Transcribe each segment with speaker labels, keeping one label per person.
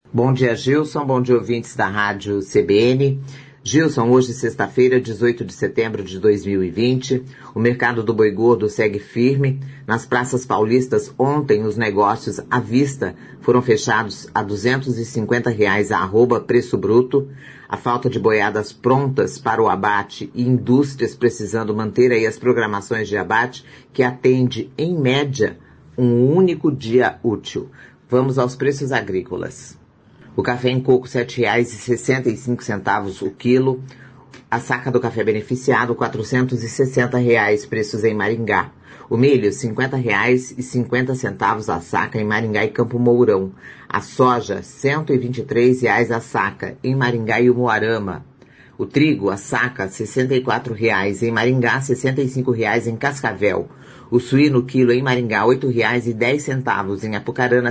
Speaker 1: Bom dia, Gilson. Bom dia, ouvintes da Rádio CBN. Gilson, hoje, sexta-feira, 18 de setembro de 2020, o mercado do boi gordo segue firme. Nas praças paulistas, ontem, os negócios à vista foram fechados a R$ 250 a arroba preço bruto. A falta de boiadas prontas para o abate e indústrias precisando manter aí as programações de abate, que atende, em média, um único dia útil. Vamos aos preços agrícolas. O café em coco, R$ 7,65 o quilo. A saca do café beneficiado, R$ 460, preços em Maringá. O milho, R$ 50,50 a saca em Maringá e Campo Mourão. A soja, R$ 123 a saca em Maringá e Umuarama. O trigo, a saca, R$ 64 em Maringá, R$ 65 em Cascavel. O suíno, quilo em Maringá, R$ 8,10. Em Apucarana, R$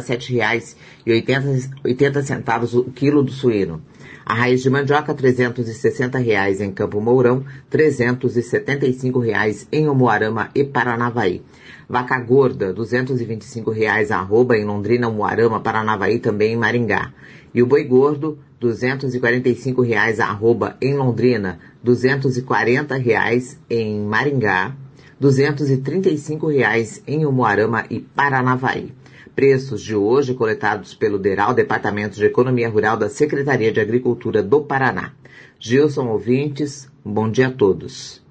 Speaker 1: 7,80 o quilo do suíno. A raiz de mandioca, R$ 360 em Campo Mourão, R$ 375 em Umuarama e Paranavaí. Vaca gorda, R$ 225 a arroba em Londrina, Umuarama, Paranavaí, também em Maringá. E o boi gordo, R$ 245 a arroba em Londrina, R$ 240 em Maringá, R$ 235 em Umuarama e Paranavaí. Preços de hoje coletados pelo DERAL, Departamento de Economia Rural da Secretaria de Agricultura do Paraná. Gilson, ouvintes, um bom dia a todos.